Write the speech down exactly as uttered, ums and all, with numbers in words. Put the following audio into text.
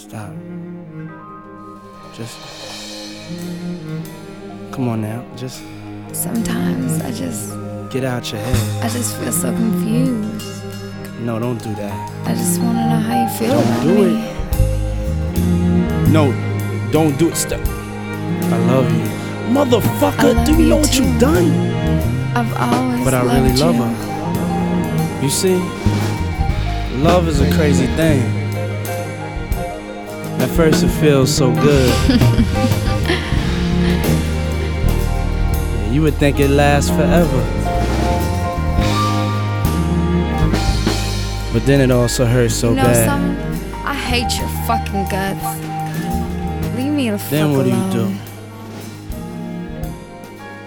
Stop. Just come on now. Just Sometimes I just, get out your head. I just feel so confused. No, don't do that. I just wanna know how you feel Don't about do me. it. No, don't do it. Stop. I love you. Motherfucker, love do you know you what too. you've done? I've always But I loved really love you. her. You see, love is a crazy thing. At first it feels so good. Yeah, you would think it lasts forever. But then it also hurts so You know bad. something? I hate your fucking guts. Leave me the fuck Then what do you alone. do?